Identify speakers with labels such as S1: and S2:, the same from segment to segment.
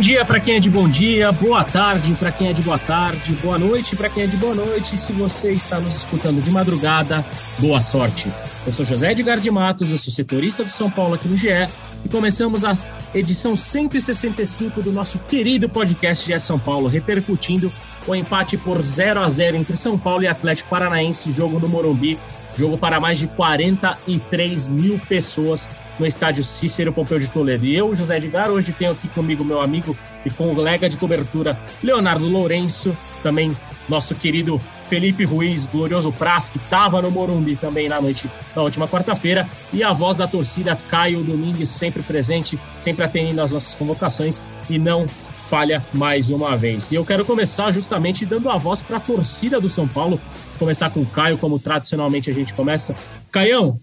S1: dia para quem é de bom dia, boa tarde para quem é de boa tarde, boa noite para quem é de boa noite. Se você está nos escutando de madrugada, boa sorte. Eu sou José Edgar de Matos, eu sou setorista do São Paulo aqui no GE e começamos a edição 165 do nosso querido podcast GE São Paulo, repercutindo o empate por 0-0 entre São Paulo e Atlético Paranaense, jogo no Morumbi, jogo para mais de 43 mil pessoas no estádio Cícero Pompeu de Toledo. E eu, José Edgar, hoje tenho aqui comigo meu amigo e colega de cobertura, Leonardo Lourenço, também nosso querido Felipe Ruiz, glorioso Praz, que estava no Morumbi também na noite da última quarta-feira, e a voz da torcida, Caio Domingues, sempre presente, sempre atendendo às nossas convocações e não falha mais uma vez. E eu quero começar justamente dando a voz para a torcida do São Paulo, começar com o Caio, como tradicionalmente a gente começa. Caião,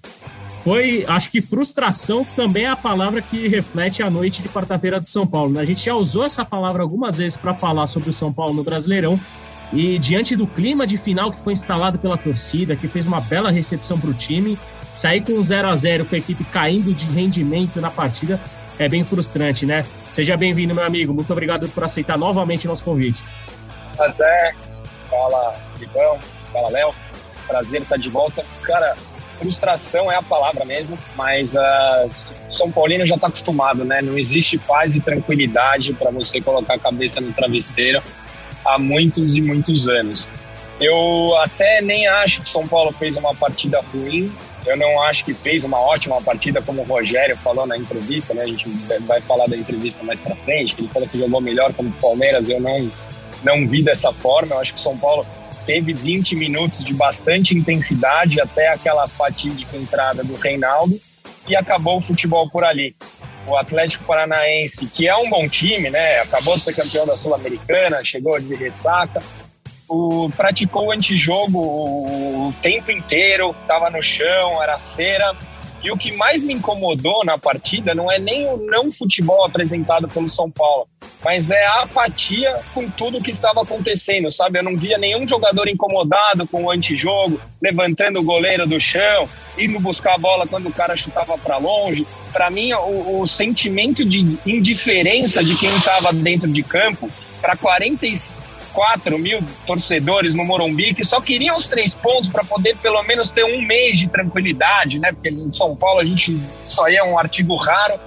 S1: acho que frustração também é a palavra que reflete a noite de quarta-feira do São Paulo, né? A gente já usou essa palavra algumas vezes para falar sobre o São Paulo no Brasileirão, e diante do clima de final que foi instalado pela torcida, que fez uma bela recepção para o time, sair com um 0-0 com a equipe caindo de rendimento na partida é bem frustrante, né? Seja bem-vindo, meu amigo. Muito obrigado por aceitar novamente o nosso convite.
S2: Zé, fala Libão, fala Léo. Prazer estar de volta. Cara, frustração é a palavra mesmo, mas o São Paulino já está acostumado, né? Não existe paz e tranquilidade para você colocar a cabeça no travesseiro há muitos e muitos anos. Eu até nem acho que o São Paulo fez uma partida ruim. Eu não acho que fez uma ótima partida, como o Rogério falou na entrevista, né? A gente vai falar da entrevista mais pra frente, que ele falou que jogou melhor como o Palmeiras. Eu não vi dessa forma. Eu acho que o São Paulo teve 20 minutos de bastante intensidade até aquela fatídica entrada do Reinaldo e acabou o futebol por ali. O Atlético Paranaense, que é um bom time, né? Acabou de ser campeão da Sul-Americana, chegou de ressaca, praticou o antijogo o tempo inteiro, estava no chão, era cera. E o que mais me incomodou na partida não é nem o não futebol apresentado pelo São Paulo, mas é a apatia com tudo o que estava acontecendo, sabe? Eu não via nenhum jogador incomodado com o antijogo, levantando o goleiro do chão, indo buscar a bola quando o cara chutava para longe. Para mim, o sentimento de indiferença de quem estava dentro de campo, para 44 mil torcedores no Morumbi, que só queriam os 3 pontos para poder pelo menos ter um mês de tranquilidade, né? Porque em São Paulo a gente só é um artigo raro.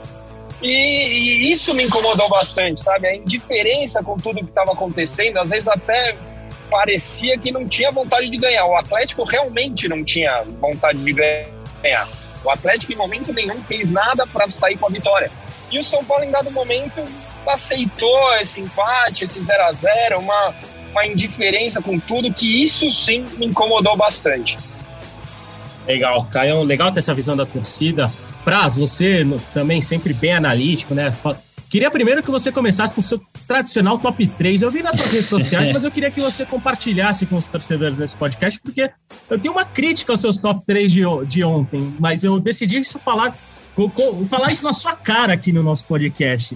S2: E isso me incomodou bastante, sabe? A indiferença com tudo que estava acontecendo, às vezes até parecia que não tinha vontade de ganhar. O Atlético realmente não tinha vontade de ganhar. O Atlético em momento nenhum fez nada para sair com a vitória. E o São Paulo em dado momento aceitou esse empate, esse 0-0, uma indiferença com tudo, que isso sim me incomodou bastante.
S1: Legal, Caio, legal ter essa visão da torcida. Praz, você também sempre bem analítico, né? Queria primeiro que você começasse com o seu tradicional top 3. Eu vi nas suas redes sociais, mas eu queria que você compartilhasse com os torcedores desse podcast, porque eu tenho uma crítica aos seus top 3 de ontem, mas eu decidi falar isso na sua cara aqui no nosso podcast.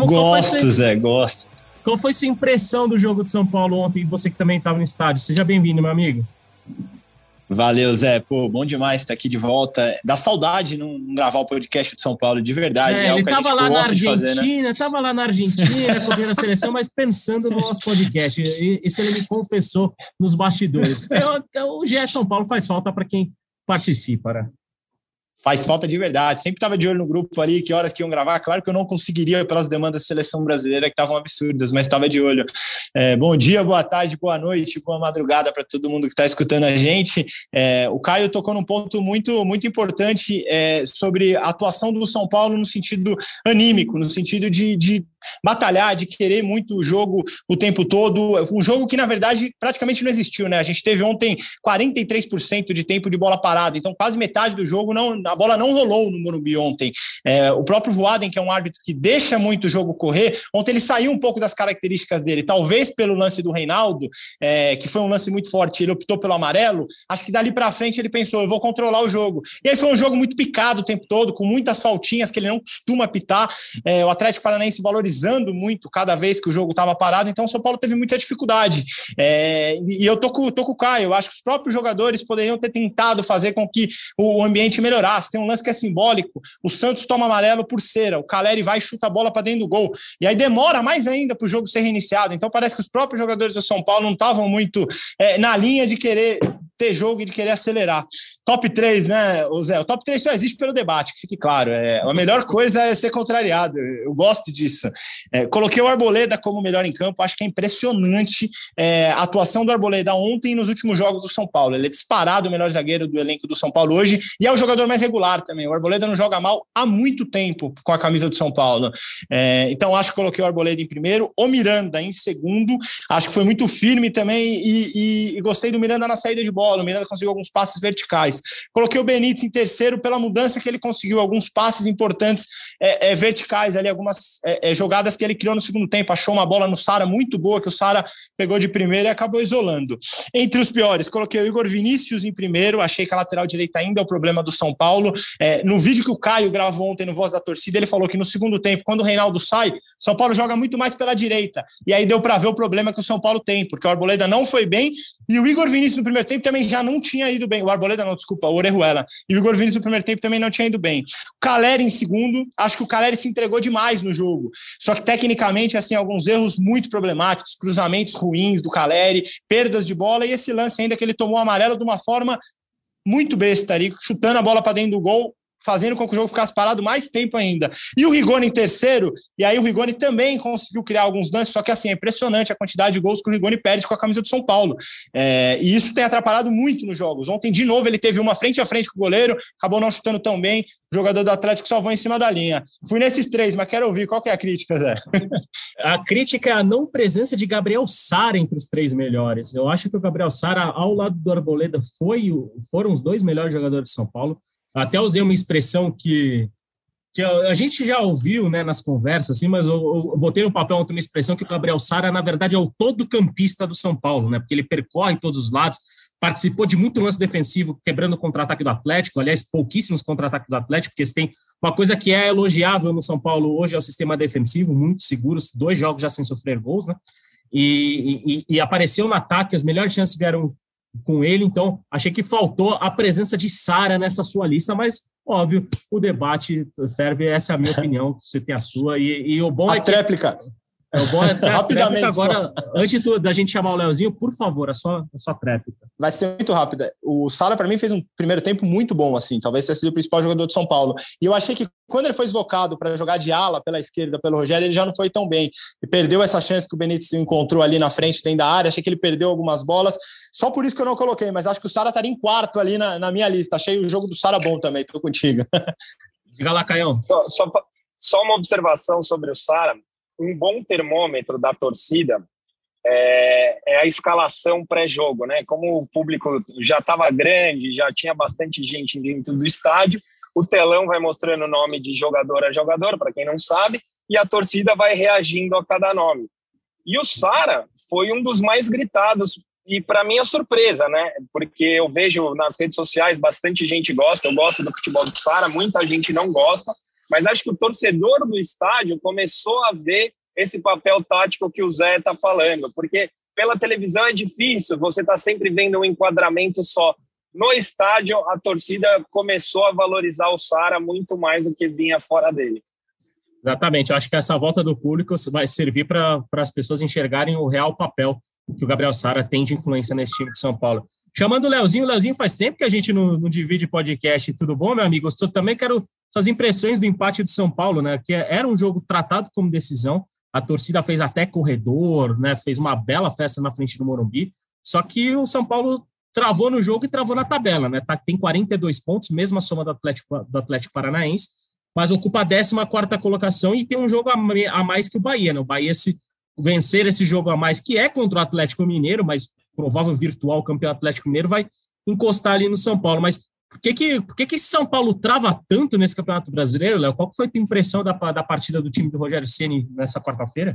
S3: Gosto.
S1: Qual foi sua impressão do jogo de São Paulo ontem, você que também estava no estádio? Seja bem-vindo, meu amigo.
S3: Valeu, Zé. Pô, bom demais estar aqui de volta. Dá saudade não gravar o podcast de São Paulo, de verdade.
S1: Ele estava lá na Argentina, cobrindo a seleção, mas pensando no nosso podcast. Isso ele me confessou nos bastidores. O GE São Paulo faz falta para quem participa, né?
S3: Faz falta de verdade. Sempre estava de olho no grupo ali, que horas que iam gravar. Claro que eu não conseguiria pelas demandas da seleção brasileira, que estavam absurdas, mas estava de olho. Bom dia, boa tarde, boa noite, boa madrugada para todo mundo que está escutando a gente. O Caio tocou num ponto muito, muito importante sobre a atuação do São Paulo no sentido anímico, no sentido de batalhar, de querer muito o jogo o tempo todo. Um jogo que, na verdade, praticamente não existiu, né? A gente teve ontem 43% de tempo de bola parada, então quase metade do jogo a bola não rolou no Morumbi ontem. O próprio Voaden, que é um árbitro que deixa muito o jogo correr, ontem ele saiu um pouco das características dele, talvez pelo lance do Reinaldo, que foi um lance muito forte, ele optou pelo amarelo. Acho que dali pra frente ele pensou, eu vou controlar o jogo. E aí foi um jogo muito picado o tempo todo, com muitas faltinhas que ele não costuma pitar. O Atlético Paranaense valorizou improvisando muito cada vez que o jogo estava parado, então o São Paulo teve muita dificuldade. E eu tô com o Caio, eu acho que os próprios jogadores poderiam ter tentado fazer com que o ambiente melhorasse. Tem um lance que é simbólico, o Santos toma amarelo por cera, o Caleri vai e chuta a bola para dentro do gol, e aí demora mais ainda para o jogo ser reiniciado, então parece que os próprios jogadores do São Paulo não estavam muito na linha de querer ter jogo e de querer acelerar. Top 3, né, Zé? O top 3 só existe pelo debate, que fique claro. A melhor coisa é ser contrariado. Eu gosto disso. Coloquei o Arboleda como melhor em campo. Acho que é impressionante a atuação do Arboleda ontem e nos últimos jogos do São Paulo. Ele é disparado o melhor zagueiro do elenco do São Paulo hoje e é o jogador mais regular também. O Arboleda não joga mal há muito tempo com a camisa do São Paulo. Então acho que coloquei o Arboleda em primeiro, o Miranda em segundo. Acho que foi muito firme também e gostei do Miranda na saída de bola. O Miranda conseguiu alguns passes verticais. Coloquei o Benítez em terceiro pela mudança que ele conseguiu, alguns passes importantes verticais ali, algumas jogadas que ele criou no segundo tempo. Achou uma bola no Sara muito boa, que o Sara pegou de primeira e acabou isolando. Entre os piores, coloquei o Igor Vinícius em primeiro. Achei que a lateral direita ainda é o problema do São Paulo. No vídeo que o Caio gravou ontem no Voz da Torcida, ele falou que no segundo tempo, quando o Reinaldo sai, São Paulo joga muito mais pela direita, e aí deu para ver o problema que o São Paulo tem, porque o Arboleda não foi bem e o Igor Vinícius no primeiro tempo também já não tinha ido bem. O Arboleda não, desculpa, o Orejuela. E o Igor Vinícius no primeiro tempo também não tinha ido bem. O Caleri em segundo, acho que o Caleri se entregou demais no jogo. Só que tecnicamente, assim, alguns erros muito problemáticos, cruzamentos ruins do Caleri, perdas de bola e esse lance ainda que ele tomou amarelo de uma forma muito besta ali, chutando a bola para dentro do gol, fazendo com que o jogo ficasse parado mais tempo ainda. E o Rigoni em terceiro, e aí o Rigoni também conseguiu criar alguns lances, só que assim, é impressionante a quantidade de gols que o Rigoni perde com a camisa do São Paulo. E isso tem atrapalhado muito nos jogos. Ontem, de novo, ele teve uma frente a frente com o goleiro, acabou não chutando tão bem, o jogador do Atlético salvou em cima da linha. Fui nesses três, mas quero ouvir, qual que é a crítica, Zé?
S1: A crítica é a não presença de Gabriel Sara entre os três melhores. Eu acho que o Gabriel Sara, ao lado do Arboleda, foram os dois melhores jogadores de São Paulo. Até usei uma expressão que a gente já ouviu, né, nas conversas, assim, mas eu botei no papel ontem uma expressão que o Gabriel Sara, na verdade, é o todo campista do São Paulo, né, porque ele percorre todos os lados, participou de muito lance defensivo, quebrando o contra-ataque do Atlético, aliás, pouquíssimos contra-ataques do Atlético, porque tem uma coisa que é elogiável no São Paulo hoje, é o sistema defensivo, muito seguro, 2 jogos já sem sofrer gols, né, e apareceu no ataque, as melhores chances vieram com ele, então achei que faltou a presença de Sara nessa sua lista, mas óbvio, o debate serve, essa é a minha opinião, você tem a sua, e o bom
S3: é que... Tréplica.
S1: O bom é
S3: rapidamente
S1: agora, antes da gente chamar o Leozinho, por favor, a sua tréplica.
S3: Vai ser muito rápida. O Sara, para mim, fez um primeiro tempo muito bom, assim, talvez tenha sido o principal jogador de São Paulo. E eu achei que quando ele foi deslocado para jogar de ala pela esquerda, pelo Rogério, ele já não foi tão bem. E perdeu essa chance que o Benítez encontrou ali na frente, dentro da área. Achei que ele perdeu algumas bolas. Só por isso que eu não coloquei, mas acho que o Sara estaria em quarto ali na minha lista. Achei o jogo do Sara bom também, tô contigo.
S1: Diga lá, Caião.
S2: Só uma observação sobre o Sara. Um bom termômetro da torcida é a escalação pré-jogo, né? Como o público já estava grande, já tinha bastante gente dentro do estádio, o telão vai mostrando o nome de jogador a jogador, para quem não sabe, e a torcida vai reagindo a cada nome. E o Sara foi um dos mais gritados, e para mim é surpresa, né? Porque eu vejo nas redes sociais bastante gente gosta, eu gosto do futebol do Sara, muita gente não gosta, mas acho que o torcedor do estádio começou a ver esse papel tático que o Zé está falando, porque pela televisão é difícil, você está sempre vendo um enquadramento só. No estádio, a torcida começou a valorizar o Sara muito mais do que vinha fora dele.
S1: Exatamente, eu acho que essa volta do público vai servir para as pessoas enxergarem o real papel que o Gabriel Sara tem de influência nesse time de São Paulo. Chamando o Leozinho, faz tempo que a gente não divide podcast, tudo bom, meu amigo? Eu também quero suas impressões do empate de São Paulo, né? Que era um jogo tratado como decisão, a torcida fez até corredor, né? Fez uma bela festa na frente do Morumbi, só que o São Paulo travou no jogo e travou na tabela, né? Tem 42 pontos, mesma soma do Atlético Paranaense, mas ocupa a 14ª colocação e tem um jogo a mais que o Bahia, né? O Bahia, se vencer esse jogo a mais, que é contra o Atlético Mineiro, mas provável virtual campeão Atlético Mineiro, vai encostar ali no São Paulo. Mas por que São Paulo trava tanto nesse Campeonato Brasileiro, Léo? Qual foi a tua impressão da partida do time do Rogério Ceni nessa quarta-feira?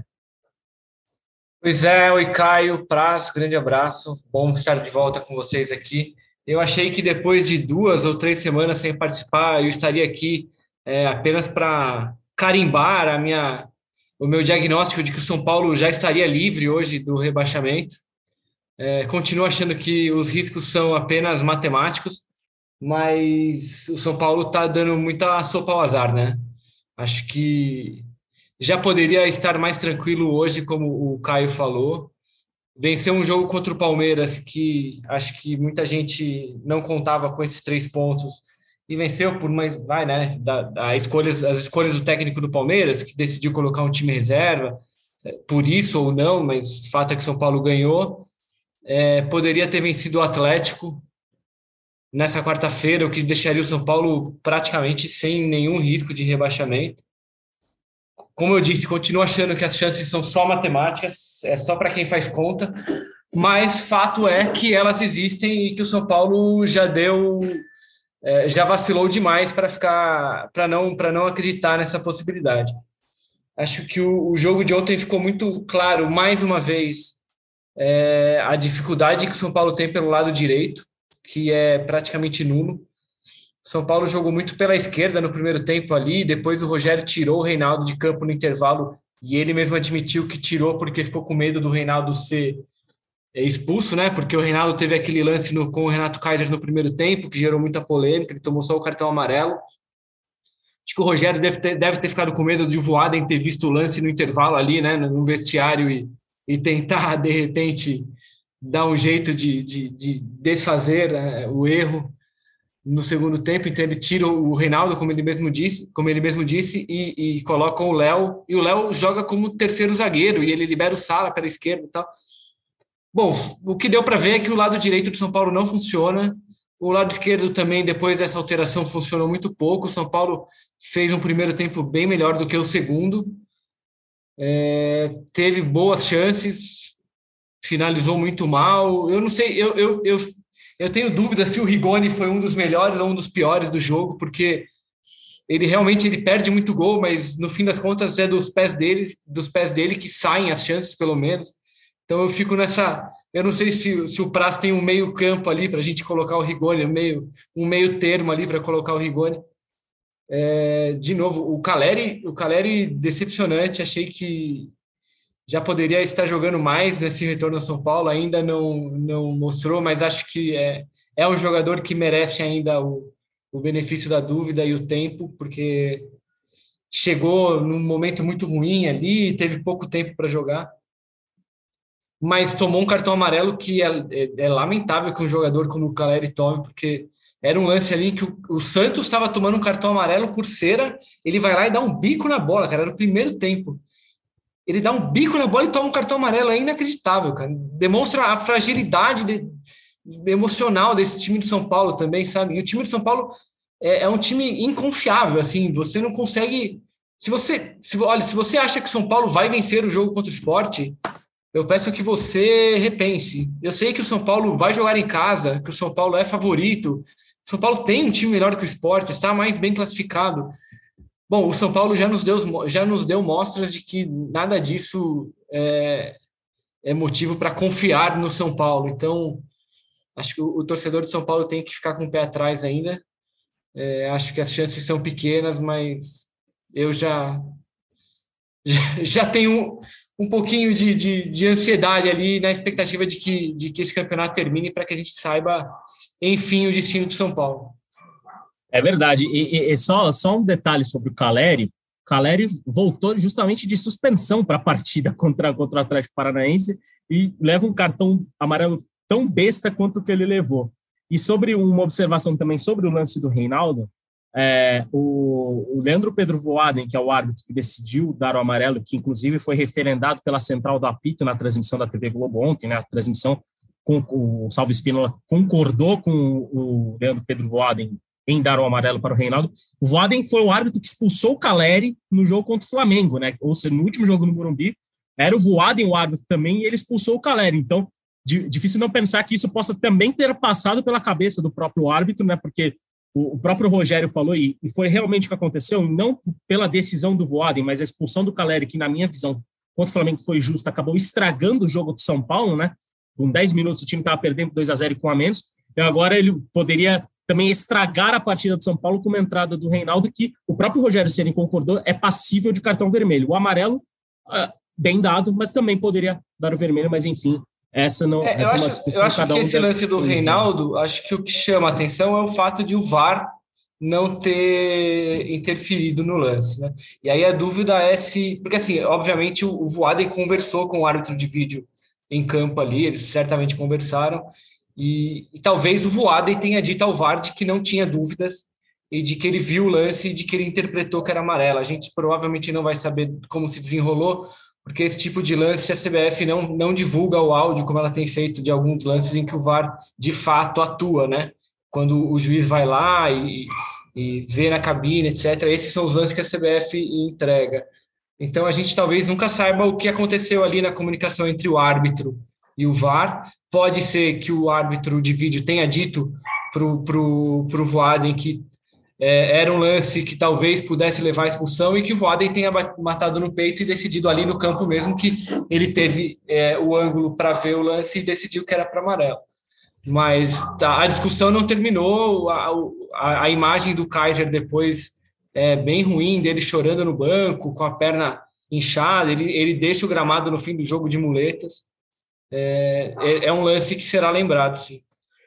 S4: Pois é, oi Caio, Praz, grande abraço, bom estar de volta com vocês aqui. Eu achei que depois de 2 ou 3 semanas sem participar, eu estaria aqui apenas para carimbar a minha o meu diagnóstico de que o São Paulo já estaria livre hoje do rebaixamento. Continuo achando que os riscos são apenas matemáticos, mas o São Paulo está dando muita sopa ao azar, né? Acho que já poderia estar mais tranquilo hoje, como o Caio falou. Venceu um jogo contra o Palmeiras, que acho que muita gente não contava com esses 3 pontos, e venceu por mais, né, as escolhas do técnico do Palmeiras, que decidiu colocar um time reserva, por isso ou não, mas o fato é que São Paulo ganhou. Poderia ter vencido o Atlético nessa quarta-feira, o que deixaria o São Paulo praticamente sem nenhum risco de rebaixamento. Como eu disse, continuo achando que as chances são só matemáticas, é só para quem faz conta, mas fato é que elas existem e que o São Paulo já vacilou demais para não acreditar nessa possibilidade. Acho que o jogo de ontem ficou muito claro, mais uma vez, a dificuldade que o São Paulo tem pelo lado direito, que é praticamente nulo. São Paulo jogou muito pela esquerda no primeiro tempo ali, depois o Rogério tirou o Reinaldo de campo no intervalo, e ele mesmo admitiu que tirou porque ficou com medo do Reinaldo ser expulso, né? Porque o Reinaldo teve aquele lance com o Renato Kaiser no primeiro tempo, que gerou muita polêmica, ele tomou só o cartão amarelo. Acho que o Rogério deve ter ficado com medo de o Voaden ter visto o lance no intervalo ali, né? No vestiário e tentar, de repente, dar um jeito de desfazer, né, o erro no segundo tempo. Então ele tira o Reinaldo, como ele mesmo disse, e coloca o Léo, e o Léo joga como terceiro zagueiro, e ele libera o Sala pela esquerda e tal. Bom, o que deu para ver é que o lado direito do São Paulo não funciona, o lado esquerdo também, depois dessa alteração, funcionou muito pouco. O São Paulo fez um primeiro tempo bem melhor do que o segundo, teve boas chances, finalizou muito mal. Eu não sei, eu tenho dúvida se o Rigoni foi um dos melhores ou um dos piores do jogo, porque ele realmente perde muito gol, mas no fim das contas é dos pés dele que saem as chances, pelo menos. Então eu fico nessa... Eu não sei se o Praz tem um meio campo ali para a gente colocar o Rigoni, um meio termo ali para colocar o Rigoni. De novo, o Caleri decepcionante, achei que já poderia estar jogando mais nesse retorno a São Paulo, ainda não mostrou, mas acho que é um jogador que merece ainda o benefício da dúvida e o tempo, porque chegou num momento muito ruim ali, teve pouco tempo para jogar, mas tomou um cartão amarelo que é lamentável que um jogador como o Caleri tome, porque era um lance ali em que o Santos estava tomando um cartão amarelo por cera, ele vai lá e dá um bico na bola, cara, era o primeiro tempo. Ele dá um bico na bola e toma um cartão amarelo, é inacreditável, cara. Demonstra a fragilidade emocional desse time de São Paulo também, sabe? E o time de São Paulo é um time inconfiável, assim, você não consegue... Se você acha que o São Paulo vai vencer o jogo contra o Sport, eu peço que você repense. Eu sei que o São Paulo vai jogar em casa, que o São Paulo é favorito, o São Paulo tem um time melhor que o Sport, está mais bem classificado. Bom, o São Paulo já nos deu mostras de que nada disso é motivo para confiar no São Paulo. Então, acho que o torcedor de São Paulo tem que ficar com o pé atrás ainda. Acho que as chances são pequenas, mas eu já tenho um pouquinho de ansiedade ali na expectativa de que esse campeonato termine para que a gente saiba, enfim, o destino do São Paulo.
S1: É verdade. E só um detalhe sobre o Caleri. O Caleri voltou justamente de suspensão para a partida contra o Atlético Paranaense e leva um cartão amarelo tão besta quanto o que ele levou. E sobre uma observação também sobre o lance do Reinaldo, o Leandro Pedro Voaden, que é o árbitro que decidiu dar o amarelo, que inclusive foi referendado pela central do apito na transmissão da TV Globo ontem, né, a transmissão com o Salvo Espínola concordou com o Leandro Pedro Voaden em dar o amarelo para o Reinaldo. O Voaden foi o árbitro que expulsou o Caleri no jogo contra o Flamengo, né? Ou seja, no último jogo no Morumbi, era o Voaden o árbitro também, e ele expulsou o Caleri. Então, difícil não pensar que isso possa também ter passado pela cabeça do próprio árbitro, né? Porque o próprio Rogério falou, e foi realmente o que aconteceu, não pela decisão do Voaden, mas a expulsão do Caleri, que na minha visão, contra o Flamengo foi justa, acabou estragando o jogo do São Paulo, né? Com 10 minutos o time estava perdendo 2-0 e com a menos, e agora ele poderia também estragar a partida do São Paulo com uma entrada do Reinaldo, que o próprio Rogério Ceni concordou, é passível de cartão vermelho. O amarelo bem dado, mas também poderia dar o vermelho, mas enfim, essa não essa é uma discussão.
S4: Eu acho que esse lance do Reinaldo, acho que o que chama a atenção é o fato de o VAR não ter interferido no lance, né? E aí a dúvida é se... Porque, assim, obviamente o Voaden conversou com o árbitro de vídeo em campo ali, eles certamente conversaram, e talvez o Voaden tenha dito ao VAR de que não tinha dúvidas e de que ele viu o lance e de que ele interpretou que era amarelo. A gente provavelmente não vai saber como se desenrolou, porque esse tipo de lance a CBF não divulga o áudio, como ela tem feito de alguns lances em que o VAR de fato atua, né? Quando o juiz vai lá e vê na cabine, etc. Esses são os lances que a CBF entrega. Então, a gente talvez nunca saiba o que aconteceu ali na comunicação entre o árbitro e o VAR. Pode ser que o árbitro de vídeo tenha dito para o Voaden que era um lance que talvez pudesse levar à expulsão e que o Voaden tenha matado no peito e decidido ali no campo mesmo que ele teve o ângulo para ver o lance e decidiu que era para amarelo. Mas a discussão não terminou, a imagem do Kaiser depois é bem ruim, dele chorando no banco, com a perna inchada, ele deixa o gramado no fim do jogo de muletas. É um lance que será lembrado, sim.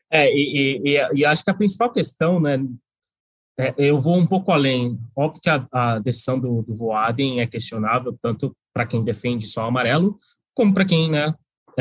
S1: E acho que a principal questão, né, eu vou um pouco além. Óbvio que a decisão do Voaden é questionável, tanto para quem defende só o amarelo, como para quem, né,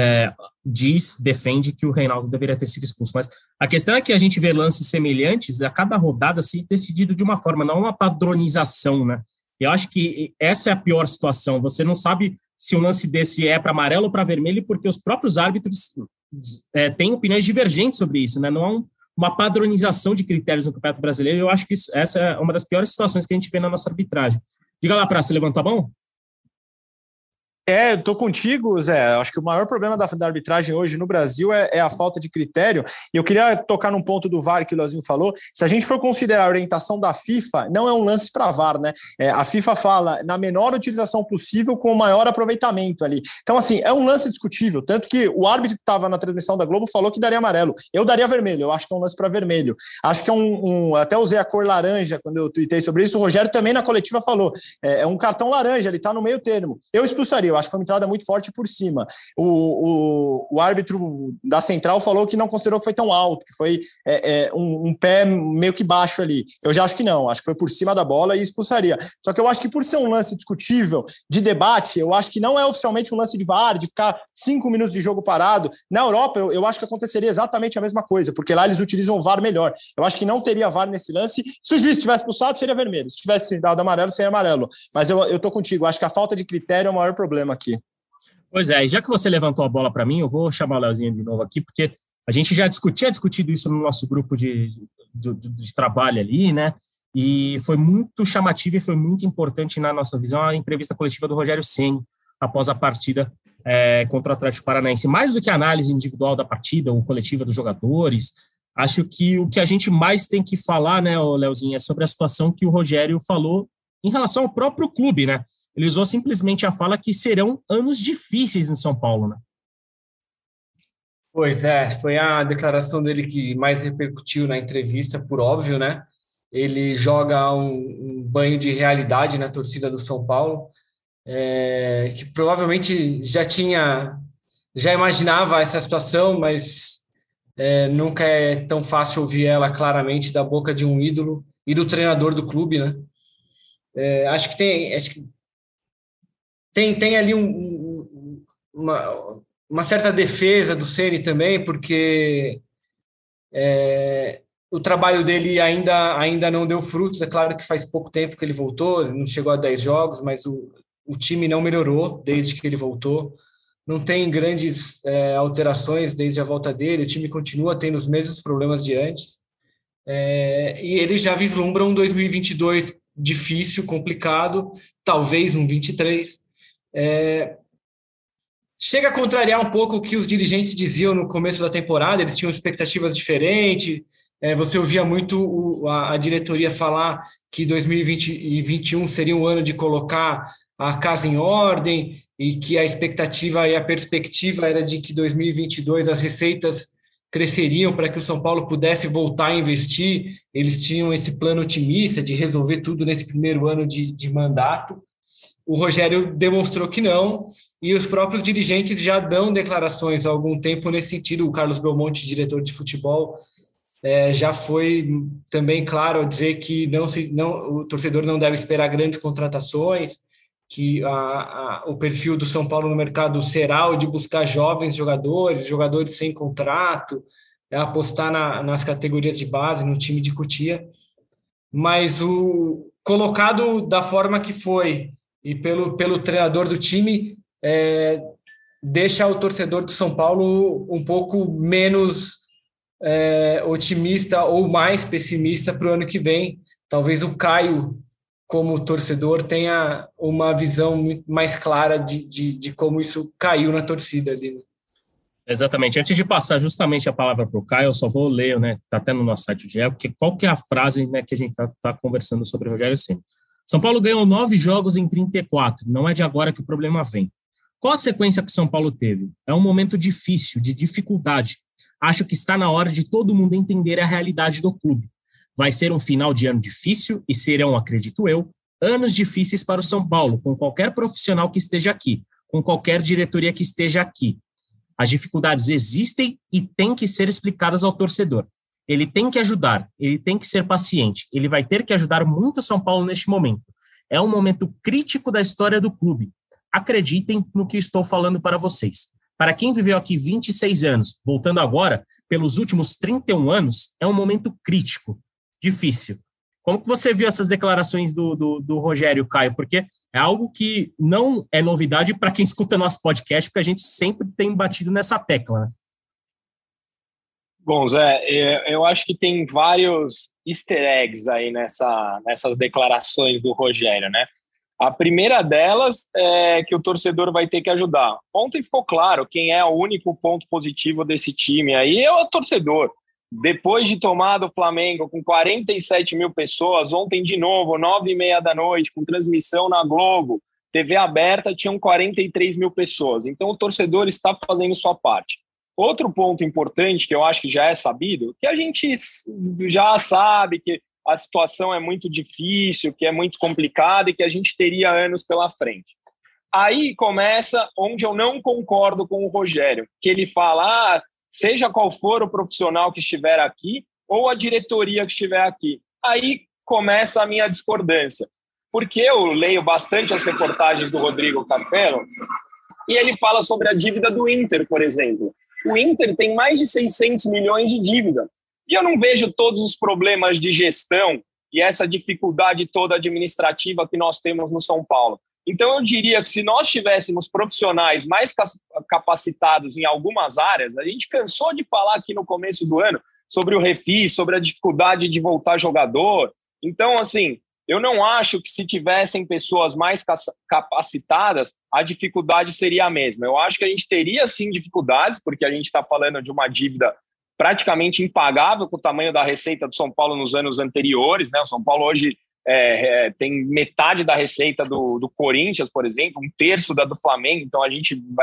S1: defende que o Reinaldo deveria ter sido expulso. Mas a questão é que a gente vê lances semelhantes a cada rodada se decidido de uma forma, não uma padronização, né? Eu acho que essa é a pior situação. Você não sabe se um lance desse é para amarelo ou para vermelho, porque os próprios árbitros têm opiniões divergentes sobre isso, né? Não há uma padronização de critérios no Campeonato Brasileiro. Eu acho que essa é uma das piores situações que a gente vê na nossa arbitragem. Diga lá, Praça, você levantou a mão?
S3: Eu tô contigo, Zé. Acho que o maior problema da arbitragem hoje no Brasil é a falta de critério. E eu queria tocar num ponto do VAR que o Leozinho falou. Se a gente for considerar a orientação da FIFA, não é um lance para VAR, né? A FIFA fala na menor utilização possível com o maior aproveitamento ali. Então, assim, é um lance discutível. Tanto que o árbitro que estava na transmissão da Globo falou que daria amarelo. Eu daria vermelho. Eu acho que é um lance para vermelho. Acho que até usei a cor laranja quando eu tuitei sobre isso. O Rogério também na coletiva falou. É um cartão laranja, ele tá no meio termo. Eu expulsaria. Acho que foi uma entrada muito forte por cima. O árbitro da Central falou que não considerou que foi tão alto, que foi um pé meio que baixo ali. Eu já acho que não, acho que foi por cima da bola e expulsaria. Só que eu acho que por ser um lance discutível, de debate, eu acho que não é oficialmente um lance de VAR, de ficar 5 minutos de jogo parado. Na Europa, eu acho que aconteceria exatamente a mesma coisa, porque lá eles utilizam o VAR melhor. Eu acho que não teria VAR nesse lance. Se o juiz tivesse expulsado, seria vermelho. Se tivesse dado amarelo, seria amarelo. Mas eu tô contigo, acho que a falta de critério é o maior problema aqui.
S1: Pois é, e já que você levantou a bola para mim, eu vou chamar o Leozinho de novo aqui, porque a gente já tinha discutido isso no nosso grupo de trabalho ali, né? E foi muito chamativo e foi muito importante na nossa visão a entrevista coletiva do Rogério Ceni após a partida contra o Atlético Paranaense. Mais do que a análise individual da partida ou coletiva dos jogadores, acho que o que a gente mais tem que falar, né, Leozinho, é sobre a situação que o Rogério falou em relação ao próprio clube, né? Ele usou simplesmente a fala que serão anos difíceis no São Paulo, né?
S4: Pois foi a declaração dele que mais repercutiu na entrevista, por óbvio, né? Ele joga um banho de realidade na torcida do São Paulo, que provavelmente já imaginava essa situação, mas nunca é tão fácil ouvir ela claramente da boca de um ídolo e do treinador do clube, né? Acho que tem ali uma certa defesa do Ceni também, porque o trabalho dele ainda não deu frutos. É claro que faz pouco tempo que ele voltou, não chegou a 10 jogos, mas o time não melhorou desde que ele voltou. Não tem grandes alterações desde a volta dele, o time continua tendo os mesmos problemas de antes. E ele já vislumbra um 2022 difícil, complicado, talvez um 23. Chega a contrariar um pouco o que os dirigentes diziam no começo da temporada. Eles tinham expectativas diferentes. Você ouvia muito a diretoria falar que 2020 e 2021 seria um ano de colocar a casa em ordem e que a expectativa e a perspectiva era de que 2022 as receitas cresceriam para que o São Paulo pudesse voltar a investir. Eles tinham esse plano otimista de resolver tudo nesse primeiro ano de mandato. o Rogério demonstrou que não, e os próprios dirigentes já dão declarações há algum tempo nesse sentido. O Carlos Belmonte, diretor de futebol, já foi também claro ao dizer que o torcedor não deve esperar grandes contratações, que o perfil do São Paulo no mercado será o de buscar jovens jogadores sem contrato, apostar nas categorias de base, no time de Cotia. Mas o colocado da forma que foi e pelo treinador do time, deixa o torcedor do São Paulo um pouco menos otimista ou mais pessimista para o ano que vem. Talvez o Caio, como torcedor, tenha uma visão muito mais clara de como isso caiu na torcida ali, né?
S1: Exatamente. Antes de passar justamente a palavra para o Caio, eu só vou ler, né? Está até no nosso site o GE, porque qual que é a frase, né, que a gente está conversando sobre o Rogério Ceni? São Paulo ganhou 9 jogos em 34, não é de agora que o problema vem. Qual a sequência que o São Paulo teve? É um momento difícil, de dificuldade. Acho que está na hora de todo mundo entender a realidade do clube. Vai ser um final de ano difícil e serão, acredito eu, anos difíceis para o São Paulo, com qualquer profissional que esteja aqui, com qualquer diretoria que esteja aqui. As dificuldades existem e têm que ser explicadas ao torcedor. Ele tem que ajudar, ele tem que ser paciente, ele vai ter que ajudar muito o São Paulo neste momento. É um momento crítico da história do clube. Acreditem no que estou falando para vocês. Para quem viveu aqui 26 anos, voltando agora, pelos últimos 31 anos, é um momento crítico, difícil. Como que você viu essas declarações do Rogério, Caio? Porque é algo que não é novidade para quem escuta nosso podcast, porque a gente sempre tem batido nessa tecla, né?
S2: Bom, Zé, eu acho que tem vários easter eggs aí nessas declarações do Rogério, né? A primeira delas é que o torcedor vai ter que ajudar. Ontem ficou claro quem é o único ponto positivo desse time aí é o torcedor. Depois de tomar do Flamengo com 47 mil pessoas, ontem de novo, 9h30 da noite, com transmissão na Globo, TV aberta, tinham 43 mil pessoas. Então o torcedor está fazendo sua parte. Outro ponto importante, que eu acho que já é sabido, que a gente já sabe que a situação é muito difícil, que é muito complicada e que a gente teria anos pela frente. Aí começa onde eu não concordo com o Rogério, que ele fala, seja qual for o profissional que estiver aqui ou a diretoria que estiver aqui. Aí começa a minha discordância, porque eu leio bastante as reportagens do Rodrigo Capello e ele fala sobre a dívida do Inter, por exemplo. O Inter tem mais de 600 milhões de dívida. E eu não vejo todos os problemas de gestão e essa dificuldade toda administrativa que nós temos no São Paulo. Então, eu diria que se nós tivéssemos profissionais mais capacitados em algumas áreas, a gente cansou de falar aqui no começo do ano sobre o refis, sobre a dificuldade de voltar jogador. Então, assim, eu não acho que se tivessem pessoas mais capacitadas, a dificuldade seria a mesma. Eu acho que a gente teria, sim, dificuldades, porque a gente está falando de uma dívida praticamente impagável com o tamanho da receita do São Paulo nos anos anteriores, né? O São Paulo hoje tem metade da receita do Corinthians, por exemplo, 1/3 da do Flamengo, então a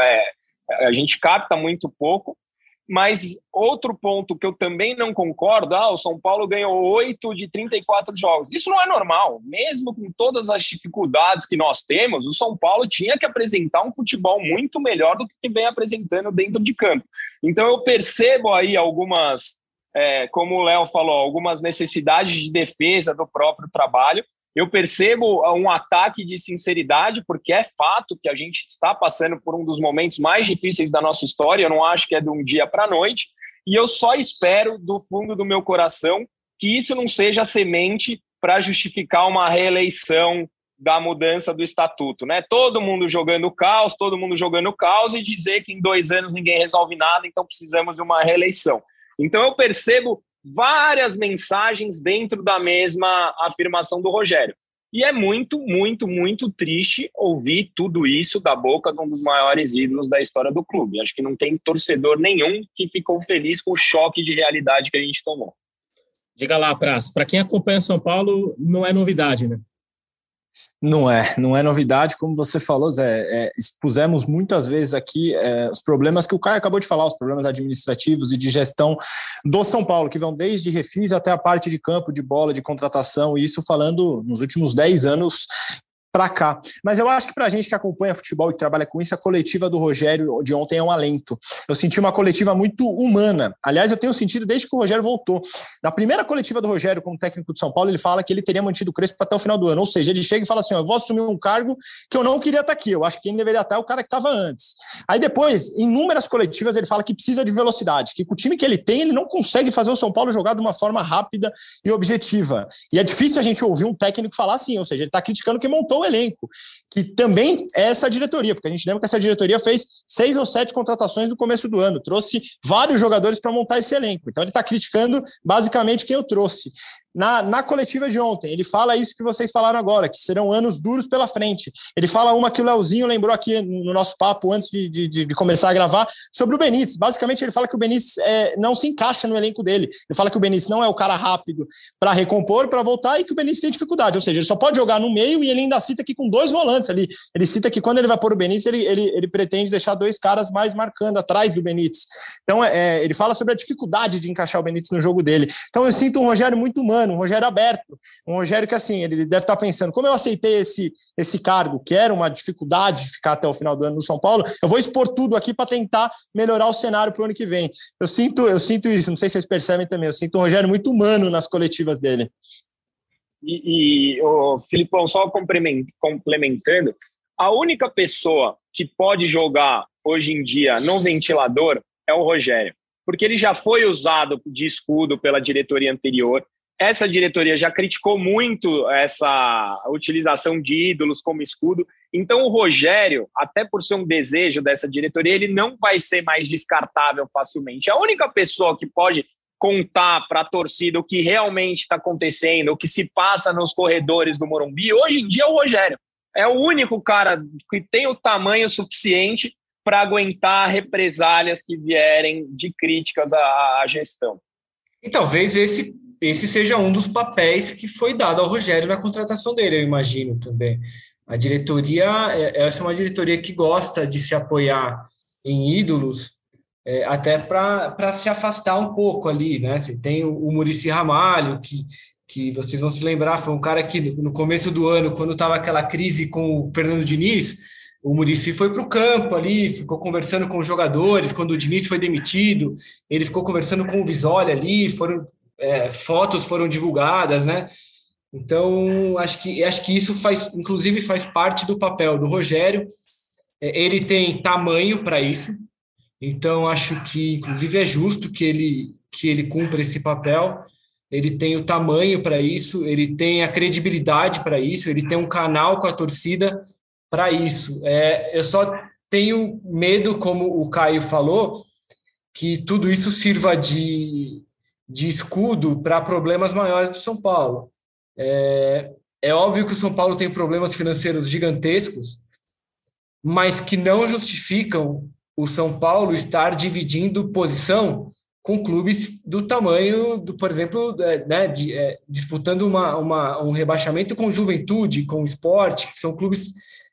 S2: gente capta muito pouco. Mas outro ponto que eu também não concordo, o São Paulo ganhou 8 de 34 jogos. Isso não é normal. Mesmo com todas as dificuldades que nós temos, o São Paulo tinha que apresentar um futebol muito melhor do que vem apresentando dentro de campo. Então eu percebo aí algumas, como o Léo falou, algumas necessidades de defesa do próprio trabalho. Eu percebo um ataque de sinceridade, porque é fato que a gente está passando por um dos momentos mais difíceis da nossa história. Eu não acho que é de um dia para a noite. E eu só espero, do fundo do meu coração, que isso não seja semente para justificar uma reeleição da mudança do estatuto, né? Todo mundo jogando caos e dizer que em 2 anos ninguém resolve nada, então precisamos de uma reeleição. Então eu percebo várias mensagens dentro da mesma afirmação do Rogério. E é muito, muito, muito triste ouvir tudo isso da boca de um dos maiores ídolos da história do clube. Acho que não tem torcedor nenhum que ficou feliz com o choque de realidade que a gente tomou.
S1: Diga lá, Praz, para quem acompanha São Paulo, não é novidade, né?
S3: Não é novidade, como você falou, Zé, expusemos muitas vezes aqui os problemas que o Caio acabou de falar, os problemas administrativos e de gestão do São Paulo, que vão desde refis até a parte de campo, de bola, de contratação, e isso falando nos últimos 10 anos, para cá. Mas eu acho que para a gente que acompanha futebol e trabalha com isso, a coletiva do Rogério de ontem é um alento. Eu senti uma coletiva muito humana. Aliás, eu tenho sentido desde que o Rogério voltou. Na primeira coletiva do Rogério como técnico do São Paulo, ele fala que ele teria mantido o Crespo até o final do ano. Ou seja, ele chega e fala assim, eu vou assumir um cargo que eu não queria estar aqui. Eu acho que quem deveria estar é o cara que estava antes. Aí depois, em inúmeras coletivas, ele fala que precisa de velocidade, que com o time que ele tem, ele não consegue fazer o São Paulo jogar de uma forma rápida e objetiva. E é difícil a gente ouvir um técnico falar assim, ou seja, ele está criticando quem montou o elenco, que também é essa diretoria, porque a gente lembra que essa diretoria fez 6 ou 7 contratações no começo do ano, trouxe vários jogadores para montar esse elenco. Então ele está criticando basicamente quem eu trouxe. Na coletiva de ontem, ele fala isso que vocês falaram agora, que serão anos duros pela frente. Ele fala uma que o Leozinho lembrou aqui no nosso papo antes de começar a gravar, sobre o Benítez. Basicamente, ele fala que o Benítez não se encaixa no elenco dele. Ele fala que o Benítez não é o cara rápido para recompor, para voltar, e que o Benítez tem dificuldade. Ou seja, ele só pode jogar no meio, e ele ainda cita que com 2 volantes ali. Ele cita que quando ele vai pôr o Benítez, ele pretende deixar 2 caras mais marcando atrás do Benítez. Então, ele fala sobre a dificuldade de encaixar o Benítez no jogo dele. Então, eu sinto um Rogério muito humano, um Rogério aberto, um Rogério que, assim, ele deve estar pensando, como eu aceitei esse cargo, que era uma dificuldade de ficar até o final do ano no São Paulo, eu vou expor tudo aqui para tentar melhorar o cenário para o ano que vem. Eu sinto isso, não sei se vocês percebem também, eu sinto um Rogério muito humano nas coletivas dele.
S2: O Filipão, só complementando, a única pessoa que pode jogar hoje em dia no ventilador é o Rogério, porque ele já foi usado de escudo pela diretoria anterior. Essa diretoria já criticou muito essa utilização de ídolos como escudo. Então o Rogério, até por ser um desejo dessa diretoria, ele não vai ser mais descartável facilmente. A única pessoa que pode contar para a torcida o que realmente está acontecendo, o que se passa nos corredores do Morumbi, hoje em dia é o Rogério. É o único cara que tem o tamanho suficiente para aguentar represálias que vierem de críticas à gestão.
S4: E talvez esse seja um dos papéis que foi dado ao Rogério na contratação dele, eu imagino também. A diretoria, essa é uma diretoria que gosta de se apoiar em ídolos, até para se afastar um pouco ali, né? Você tem o Muricy Ramalho, que vocês vão se lembrar, foi um cara que no começo do ano, quando estava aquela crise com o Fernando Diniz, o Muricy foi para o campo ali, ficou conversando com os jogadores, quando o Diniz foi demitido, ele ficou conversando com o Visoli ali, fotos foram divulgadas, né? Então, acho que isso inclusive faz parte do papel do Rogério. Ele tem tamanho para isso, então acho que, inclusive, é justo que ele cumpra esse papel. Ele tem o tamanho para isso, ele tem a credibilidade para isso, ele tem um canal com a torcida para isso. Eu só tenho medo, como o Caio falou, que tudo isso sirva de escudo para problemas maiores do São Paulo. É óbvio que o São Paulo tem problemas financeiros gigantescos, mas que não justificam o São Paulo estar dividindo posição com clubes do tamanho, por exemplo, disputando um rebaixamento com Juventude, com Sport, que são clubes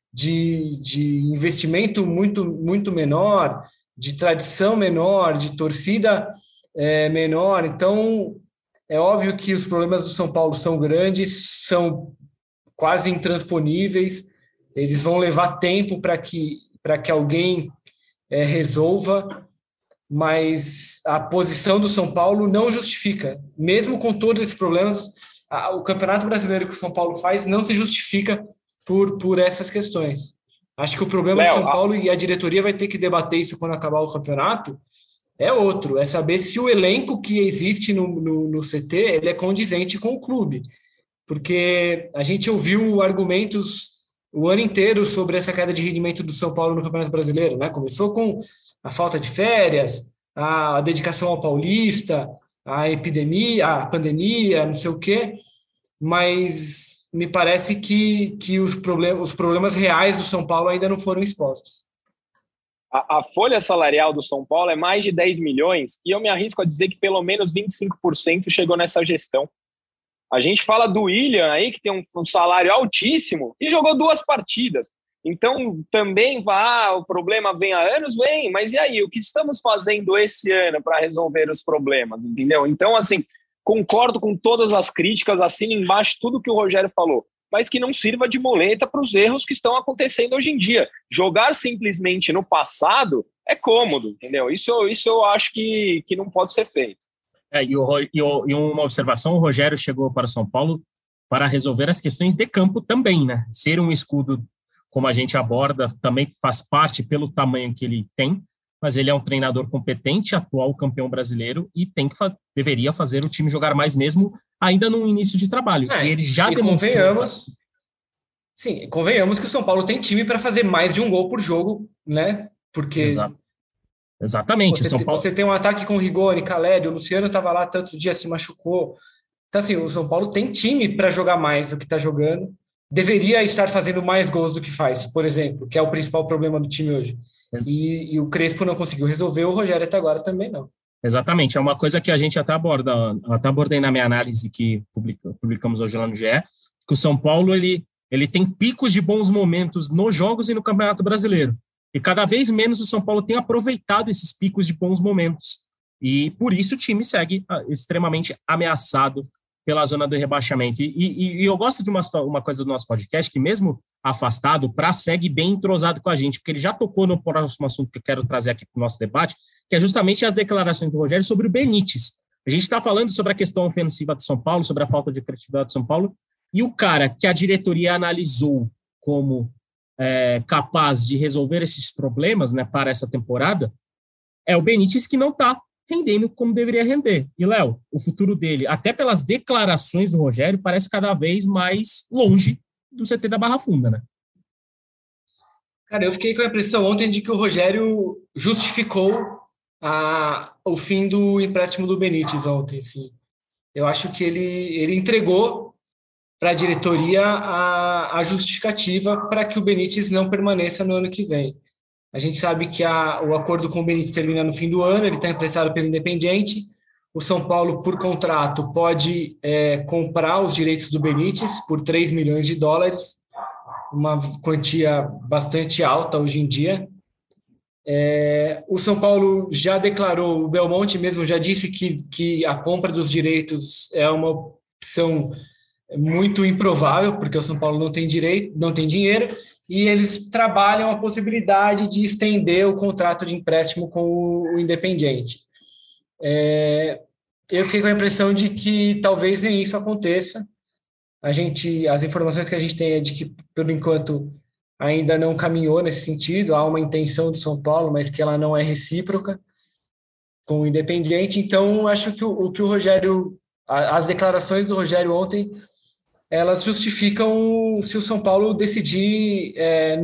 S4: de investimento muito, muito menor, de tradição menor, de torcida menor. Então, é óbvio que os problemas do São Paulo são grandes, são quase intransponíveis, eles vão levar tempo para que alguém resolva, mas a posição do São Paulo não justifica. Mesmo com todos esses problemas, o Campeonato Brasileiro que o São Paulo faz não se justifica por essas questões. Acho que o problema do São Paulo, e a diretoria vai ter que debater isso quando acabar o campeonato, é outro, é saber se o elenco que existe no CT ele é condizente com o clube. Porque a gente ouviu argumentos o ano inteiro sobre essa queda de rendimento do São Paulo no Campeonato Brasileiro, né? Começou com a falta de férias, a dedicação ao Paulista, a pandemia, não sei o quê, mas me parece que os problemas reais do São Paulo ainda não foram expostos.
S2: A folha salarial do São Paulo é mais de 10 milhões e eu me arrisco a dizer que pelo menos 25% chegou nessa gestão. A gente fala do William aí, que tem um salário altíssimo e jogou 2 partidas. Então, também o problema vem há anos, mas e aí? O que estamos fazendo esse ano para resolver os problemas, entendeu? Então, assim, concordo com todas as críticas, assino embaixo tudo que o Rogério falou. mas que não sirva de muleta para os erros que estão acontecendo hoje em dia. Jogar simplesmente no passado é cômodo, entendeu? Isso eu acho que não pode ser feito.
S1: E uma observação, o Rogério chegou para o São Paulo para resolver as questões de campo também, né? Ser um escudo, como a gente aborda, também faz parte pelo tamanho que ele tem, mas ele é um treinador competente, atual campeão brasileiro, e deveria fazer o time jogar mais mesmo ainda no início de trabalho. E ele já demonstrou...
S4: Convenhamos que o São Paulo tem time para fazer mais de um gol por jogo, né? Porque...
S1: Exatamente.
S4: Você tem um ataque com Rigoni, Caleri, o Luciano estava lá tantos dias, se machucou. Então, assim, o São Paulo tem time para jogar mais do que está jogando. Deveria estar fazendo mais gols do que faz, por exemplo, que é o principal problema do time hoje. E o Crespo não conseguiu resolver, o Rogério até agora também não.
S1: Exatamente, é uma coisa que a gente até abordei na minha análise que publicamos hoje lá no GE, que o São Paulo ele tem picos de bons momentos nos jogos e no Campeonato Brasileiro. E cada vez menos o São Paulo tem aproveitado esses picos de bons momentos. E por isso o time segue extremamente ameaçado pela zona do rebaixamento. E eu gosto de uma coisa do nosso podcast, que mesmo afastado, o Pra segue bem entrosado com a gente, porque ele já tocou no próximo assunto que eu quero trazer aqui para o nosso debate, que é justamente as declarações do Rogério sobre o Benítez. A gente está falando sobre a questão ofensiva de São Paulo, sobre a falta de criatividade de São Paulo, e o cara que a diretoria analisou como capaz de resolver esses problemas, né, para essa temporada é o Benítez, que não está rendendo como deveria render. E, Léo, o futuro dele, até pelas declarações do Rogério, parece cada vez mais longe do CT da Barra Funda, né?
S4: Cara, eu fiquei com a impressão ontem de que o Rogério justificou o fim do empréstimo do Benítez ontem, sim. Eu acho que ele entregou para a diretoria a justificativa para que o Benítez não permaneça no ano que vem. A gente sabe que o acordo com o Benítez termina no fim do ano, ele está emprestado pelo Independiente. O São Paulo, por contrato, pode comprar os direitos do Benítez por $3 milhões, uma quantia bastante alta hoje em dia. O São Paulo já declarou, o Belmonte mesmo já disse que a compra dos direitos é uma opção muito improvável, porque o São Paulo não tem dinheiro, e eles trabalham a possibilidade de estender o contrato de empréstimo com o Independiente. Eu fiquei com a impressão de que talvez nem isso aconteça. As informações que a gente tem é de que, por enquanto, ainda não caminhou nesse sentido, há uma intenção do São Paulo, mas que ela não é recíproca com o Independiente. Então, acho que o Rogério, as declarações do Rogério ontem, elas justificam se o São Paulo decidir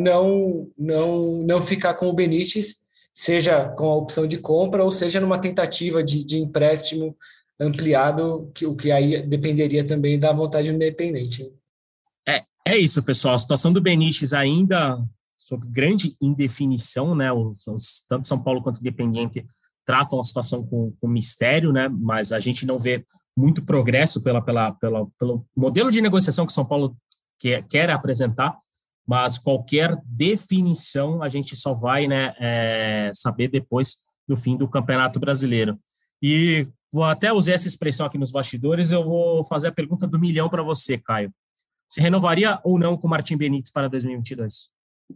S4: não ficar com o Benítez, seja com a opção de compra ou seja numa tentativa de empréstimo ampliado, o que aí dependeria também da vontade do Independente.
S1: É isso, pessoal. A situação do Benítez ainda sob grande indefinição, né? Tanto São Paulo quanto o Independiente tratam a situação com mistério, né? Mas a gente não vê muito progresso pelo modelo de negociação que São Paulo quer apresentar, mas qualquer definição a gente só vai, né, saber depois do fim do Campeonato Brasileiro. E vou até usar essa expressão aqui nos bastidores, eu vou fazer a pergunta do milhão para você, Caio. Você renovaria ou não com o Martim Benítez para 2022?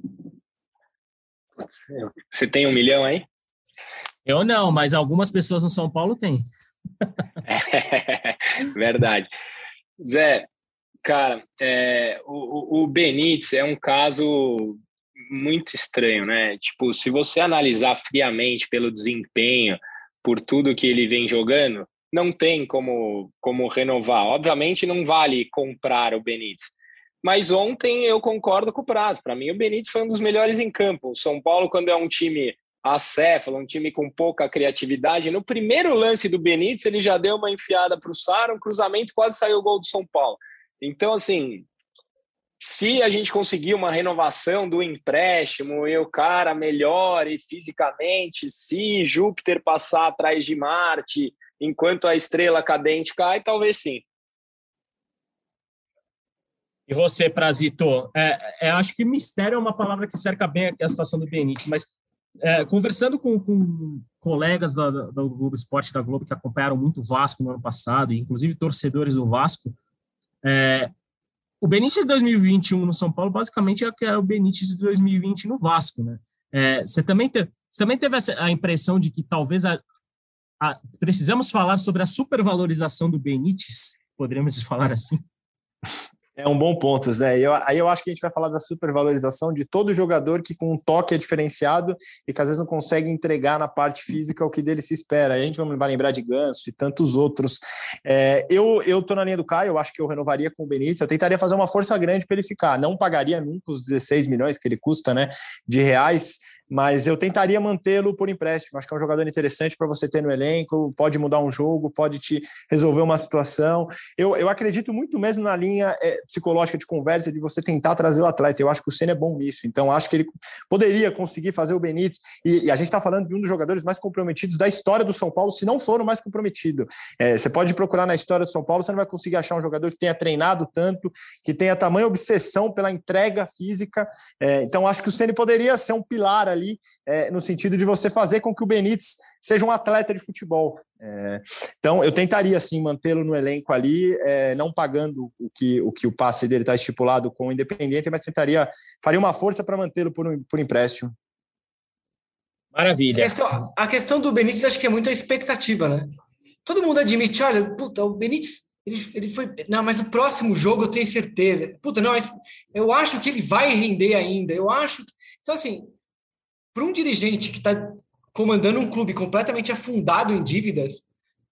S2: Você tem 1 milhão aí?
S1: Eu não, mas algumas pessoas no São Paulo têm.
S2: Verdade. Zé, cara, o Benítez é um caso muito estranho, né? Tipo, se você analisar friamente pelo desempenho, por tudo que ele vem jogando, não tem como renovar. Obviamente não vale comprar o Benítez. Mas ontem eu concordo com o Praz. Para mim o Benítez foi um dos melhores em campo. O São Paulo, quando é um time acéfalo, um time com pouca criatividade, no primeiro lance do Benítez ele já deu uma enfiada para o Sara, um cruzamento, quase saiu o gol do São Paulo. Então, assim, se a gente conseguir uma renovação do empréstimo e o cara melhore fisicamente, se Júpiter passar atrás de Marte enquanto a estrela cadente cai, talvez sim.
S1: E você, Prazito, acho que mistério é uma palavra que cerca bem a situação do Benítez, mas conversando com colegas do Globo Esporte, da Globo, que acompanharam muito o Vasco no ano passado, e inclusive torcedores do Vasco, O Benítez de 2021 no São Paulo, basicamente, é o Benítez de 2020 no Vasco, né? Você também teve a impressão de que talvez precisamos falar sobre a supervalorização do Benítez? Poderíamos falar assim?
S3: É um bom ponto, Zé. Aí eu acho que a gente vai falar da supervalorização de todo jogador que com um toque é diferenciado e que às vezes não consegue entregar na parte física o que dele se espera. Aí a gente vai lembrar de Ganso e tantos outros. Eu tô na linha do Caio, eu acho que eu renovaria com o Benítez, eu tentaria fazer uma força grande para ele ficar. Não pagaria nunca os 16 milhões que ele custa, né, de reais, mas eu tentaria mantê-lo por empréstimo. Acho que é um jogador interessante para você ter no elenco, pode mudar um jogo, pode te resolver uma situação. Eu acredito muito mesmo na linha psicológica de conversa, de você tentar trazer o atleta. Eu acho que o Ceni é bom nisso, então acho que ele poderia conseguir fazer o Benítez, e a gente está falando de um dos jogadores mais comprometidos da história do São Paulo, se não for o mais comprometido. Você pode procurar na história do São Paulo, você não vai conseguir achar um jogador que tenha treinado tanto, que tenha tamanha obsessão pela entrega física. Então acho que o Ceni poderia ser um pilar ali, no sentido de você fazer com que o Benítez seja um atleta de futebol. Então eu tentaria sim mantê-lo no elenco ali, não pagando o que o passe dele está estipulado com o Independiente, mas faria uma força para mantê-lo por empréstimo.
S1: Maravilha.
S4: A questão do Benítez acho que é muito a expectativa, né? Todo mundo admite, olha, puta, o Benítez ele foi... Não, mas no próximo jogo eu tenho certeza. Puta, não, mas eu acho que ele vai render ainda. Eu acho... Então, assim, para um dirigente que está comandando um clube completamente afundado em dívidas,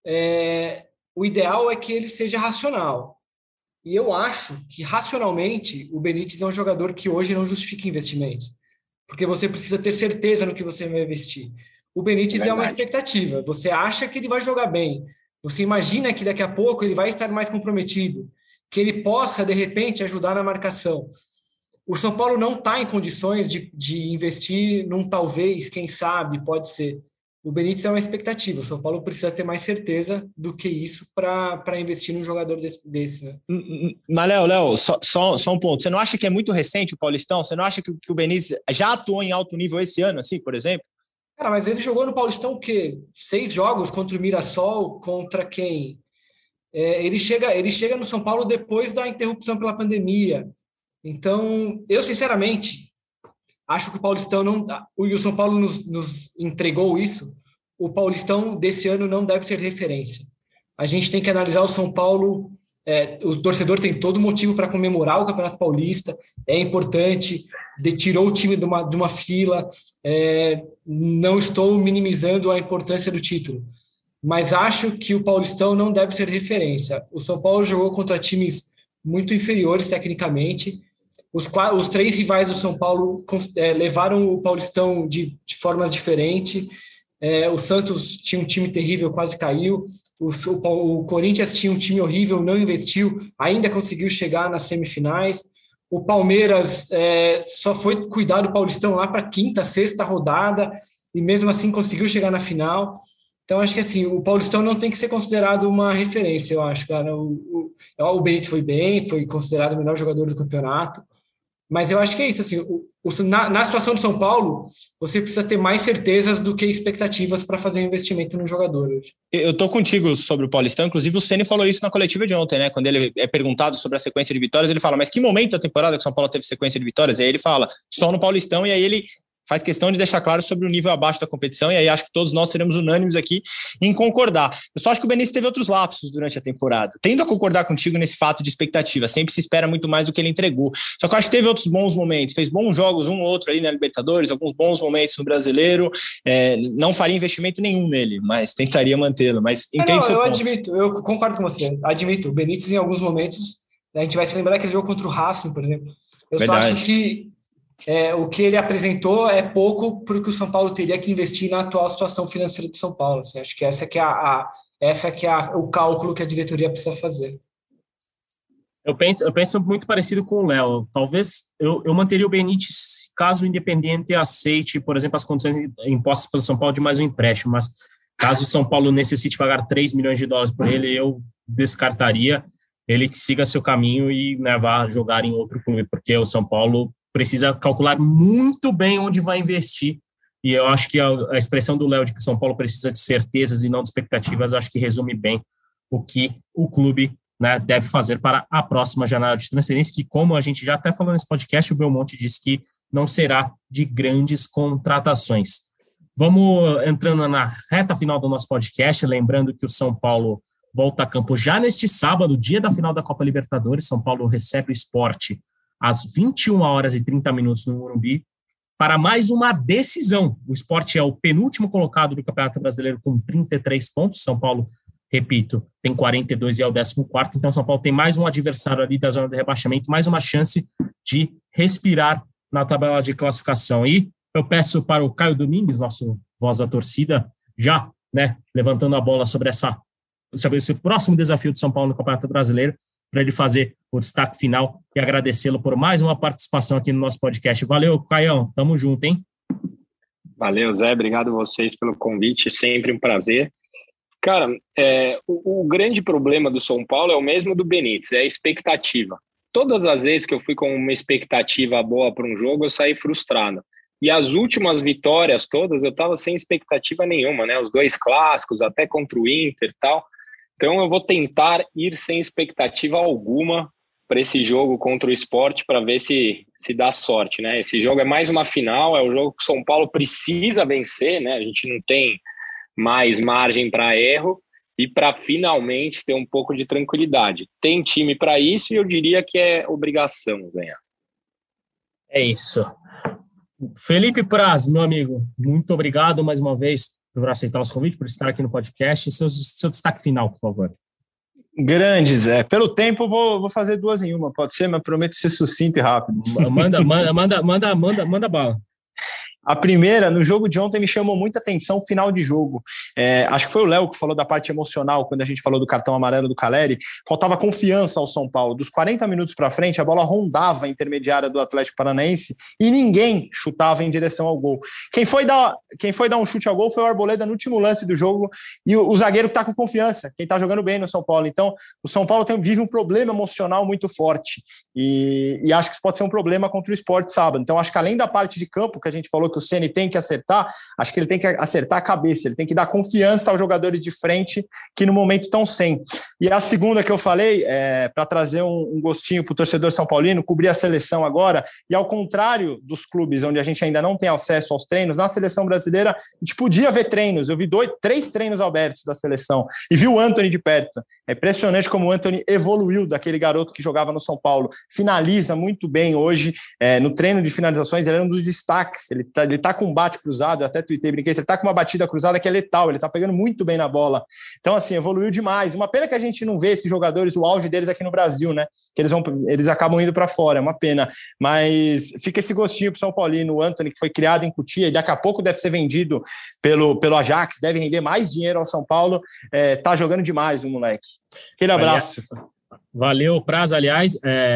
S4: o ideal é que ele seja racional. E eu acho que, racionalmente, o Benítez é um jogador que hoje não justifica investimentos, porque você precisa ter certeza no que você vai investir. O Benítez é uma expectativa. Você acha que ele vai jogar bem. Você imagina que daqui a pouco ele vai estar mais comprometido, que ele possa, de repente, ajudar na marcação. O São Paulo não está em condições de investir num talvez, quem sabe, pode ser. O Benítez é uma expectativa. O São Paulo precisa ter mais certeza do que isso para investir num jogador desse, né?
S3: Mas, Léo, só um ponto. Você não acha que é muito recente o Paulistão? Você não acha que o Benítez já atuou em alto nível esse ano, assim, por exemplo?
S4: Cara, mas ele jogou no Paulistão o quê? 6 jogos contra o Mirassol, contra quem? Ele chega no São Paulo depois da interrupção pela pandemia. Então, eu sinceramente acho que o Paulistão não... E o São Paulo nos entregou isso. O Paulistão desse ano não deve ser referência. A gente tem que analisar o São Paulo... o torcedor tem todo motivo para comemorar o Campeonato Paulista. É importante. Tirou o time de uma fila. Não estou minimizando a importância do título. Mas acho que o Paulistão não deve ser referência. O São Paulo jogou contra times muito inferiores tecnicamente. Os 3 rivais do São Paulo levaram o Paulistão de formas diferentes. O Santos tinha um time terrível, quase caiu. O Corinthians tinha um time horrível, não investiu, ainda conseguiu chegar nas semifinais. O Palmeiras só foi cuidar do Paulistão lá para a 5ª, 6ª rodada e mesmo assim conseguiu chegar na final. Então, acho que assim, o Paulistão não tem que ser considerado uma referência, eu acho, cara. O Benítez foi bem, foi considerado o melhor jogador do campeonato. Mas eu acho que é isso, assim, na situação do São Paulo, você precisa ter mais certezas do que expectativas para fazer um investimento no jogador hoje. Eu
S3: tô contigo sobre o Paulistão, inclusive o Ceni falou isso na coletiva de ontem, né? Quando ele é perguntado sobre a sequência de vitórias, ele fala, mas que momento da temporada que o São Paulo teve sequência de vitórias? E aí ele fala, só no Paulistão, e aí ele faz questão de deixar claro sobre o nível abaixo da competição, e aí acho que todos nós seremos unânimes aqui em concordar. Eu só acho que o Benítez teve outros lapsos durante a temporada. Tendo a concordar contigo nesse fato de expectativa, sempre se espera muito mais do que ele entregou. Só que eu acho que teve outros bons momentos, fez bons jogos, um ou outro ali na Libertadores, alguns bons momentos no Brasileiro, não faria investimento nenhum nele, mas tentaria mantê-lo, mas entendo seu ponto.
S4: Admito, eu concordo com você, admito, o Benítez em alguns momentos, a gente vai se lembrar que ele jogou contra o Racing, por exemplo. Eu Verdade. Só acho que o que ele apresentou é pouco para o que o São Paulo teria que investir na atual situação financeira do São Paulo. Assim, acho que essa que é o cálculo que a diretoria precisa fazer.
S1: Eu penso muito parecido com o Léo. Talvez eu manteria o Benítez caso o Independiente aceite, por exemplo, as condições impostas pelo São Paulo de mais um empréstimo, mas caso o São Paulo necessite pagar $3 milhões por ele, eu descartaria ele que siga seu caminho e vá jogar em outro clube, porque o São Paulo precisa calcular muito bem onde vai investir, e eu acho que a expressão do Léo de que o São Paulo precisa de certezas e não de expectativas, acho que resume bem o que o clube né, deve fazer para a próxima janela de transferência, que, como a gente já até falou nesse podcast, o Belmonte disse que não será de grandes contratações. Vamos entrando na reta final do nosso podcast, lembrando que o São Paulo volta a campo já neste sábado, dia da final da Copa Libertadores. São Paulo recebe o Sport às 21h30 no Morumbi, para mais uma decisão. O Sport é o penúltimo colocado do Campeonato Brasileiro com 33 pontos. São Paulo, repito, tem 42 e é o 14º. Então, São Paulo tem mais um adversário ali da zona de rebaixamento, mais uma chance de respirar na tabela de classificação. E eu peço para o Caio Domingues, nosso voz da torcida, já, né, levantando a bola sobre esse próximo desafio do São Paulo no Campeonato Brasileiro, para ele fazer o destaque final e agradecê-lo por mais uma participação aqui no nosso podcast. Valeu, Caião, tamo junto, hein?
S2: Valeu, Zé, obrigado a vocês pelo convite, sempre um prazer. Cara, o grande problema do São Paulo é o mesmo do Benítez, é a expectativa. Todas as vezes que eu fui com uma expectativa boa para um jogo, eu saí frustrado. E as últimas vitórias todas, eu estava sem expectativa nenhuma, né? Os 2 clássicos, até contra o Inter e tal. Então eu vou tentar ir sem expectativa alguma para esse jogo contra o Sport, para ver se dá sorte, né? Esse jogo é mais uma final, é o jogo que o São Paulo precisa vencer, né? A gente não tem mais margem para erro e para finalmente ter um pouco de tranquilidade. Tem time para isso e eu diria que é obrigação ganhar.
S1: É isso. Felipe Praz, meu amigo, muito obrigado mais uma vez por aceitar nosso convite, por estar aqui no podcast. Seu destaque final, por favor.
S3: Grande, Zé. Pelo tempo, vou fazer 2 em 1, pode ser, mas prometo ser sucinto e rápido. Manda bala. A primeira, no jogo de ontem, me chamou muita atenção o final de jogo. Acho que foi o Léo que falou da parte emocional, quando a gente falou do cartão amarelo do Caleri. Faltava confiança ao São Paulo. Dos 40 minutos para frente, a bola rondava a intermediária do Atlético Paranaense e ninguém chutava em direção ao gol. Quem foi dar um chute ao gol foi o Arboleda no último lance do jogo e o zagueiro que está com confiança, quem está jogando bem no São Paulo. Então, o São Paulo vive um problema emocional muito forte e acho que isso pode ser um problema contra o Sport sábado. Então, acho que além da parte de campo, que a gente falou que o Ceni tem que acertar, acho que ele tem que acertar a cabeça, ele tem que dar confiança aos jogadores de frente que no momento estão sem. E a segunda que eu falei, para trazer um gostinho para o torcedor são paulino, cobrir a seleção agora, e ao contrário dos clubes onde a gente ainda não tem acesso aos treinos, na seleção brasileira a gente podia ver treinos, eu vi 3 treinos abertos da seleção, e vi o Antony de perto. É impressionante como o Antony evoluiu daquele garoto que jogava no São Paulo, finaliza muito bem hoje, no treino de finalizações ele é um dos destaques, ele tá com um bate cruzado, eu até tuitei, brinquei, ele tá com uma batida cruzada que é letal, ele tá pegando muito bem na bola. Então, assim, evoluiu demais. Uma pena que a gente não vê esses jogadores, o auge deles aqui no Brasil, né? Que eles acabam indo para fora, é uma pena. Mas fica esse gostinho pro São Paulino, o Antony, que foi criado em Cotia e daqui a pouco deve ser vendido pelo Ajax, deve render mais dinheiro ao São Paulo. Tá jogando demais o moleque. Aquele abraço.
S1: Valeu, Praz, aliás,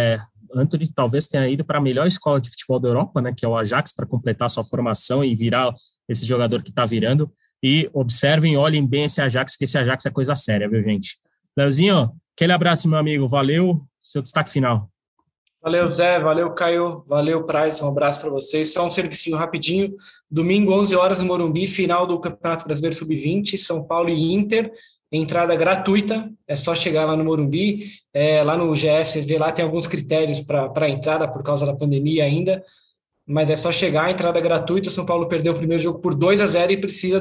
S1: Antony talvez tenha ido para a melhor escola de futebol da Europa, né, que é o Ajax, para completar sua formação e virar esse jogador que está virando. E observem, olhem bem esse Ajax, que esse Ajax é coisa séria, viu, gente? Leozinho, aquele abraço, meu amigo. Valeu, seu destaque final.
S4: Valeu, Zé. Valeu, Caio. Valeu, Praz. Um abraço para vocês. Só um servicinho rapidinho. Domingo, 11 horas no Morumbi, final do Campeonato Brasileiro Sub-20, São Paulo e Inter. Entrada gratuita, é só chegar lá no Morumbi, lá no GSV, lá tem alguns critérios para a entrada por causa da pandemia ainda, mas é só chegar, entrada gratuita. O São Paulo perdeu o primeiro jogo por 2-0 e precisa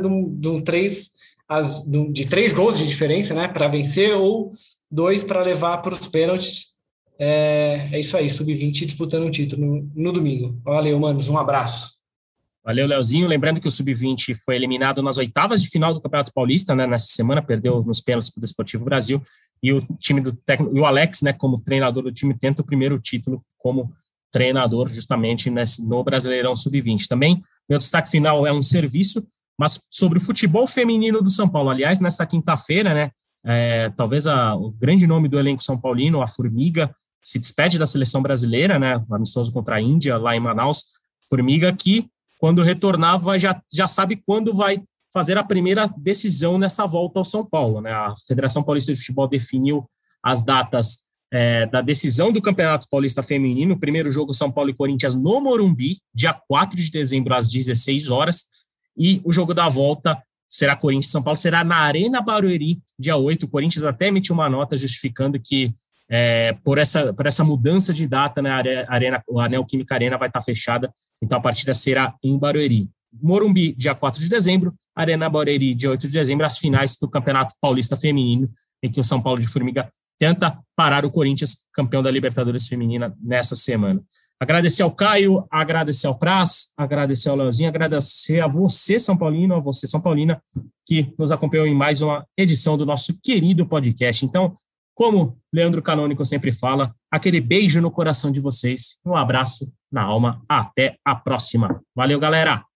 S4: de 3 gols de diferença, né, para vencer, ou 2 para levar para os pênaltis. É isso aí, Sub-20 disputando um título no domingo. Valeu, manos, um abraço.
S1: Valeu, Leozinho. Lembrando que o Sub-20 foi eliminado nas oitavas de final do Campeonato Paulista, né, nessa semana, perdeu nos pênaltis para o Desportivo Brasil, e o time do técnico, e o Alex, né, como treinador do time, tenta o primeiro título como treinador justamente no Brasileirão Sub-20. Também, meu destaque final é um serviço, mas sobre o futebol feminino do São Paulo. Aliás, nesta quinta-feira, né, talvez o grande nome do elenco são paulino, a Formiga, se despede da seleção brasileira, né, amistoso contra a Índia, lá em Manaus. Formiga que, quando retornava, já sabe quando vai fazer a primeira decisão nessa volta ao São Paulo, né? A Federação Paulista de Futebol definiu as datas da decisão do Campeonato Paulista Feminino. O primeiro jogo, São Paulo e Corinthians, no Morumbi, dia 4 de dezembro, às 16 horas. E o jogo da volta será Corinthians e São Paulo, será na Arena Barueri, dia 8. O Corinthians até emitiu uma nota justificando que por essa mudança de data, né, a Neoquímica Arena vai estar fechada, então a partida será em Barueri. Morumbi, dia 4 de dezembro, Arena Barueri, dia 8 de dezembro, as finais do Campeonato Paulista Feminino, em que o São Paulo de Formiga tenta parar o Corinthians, campeão da Libertadores Feminina, nessa semana. Agradecer ao Caio, agradecer ao Praz, agradecer ao Leozinho, agradecer a você, São Paulino, a você, São Paulina, que nos acompanhou em mais uma edição do nosso querido podcast. Então, como Leandro Canônico sempre fala, aquele beijo no coração de vocês, um abraço na alma, até a próxima. Valeu, galera!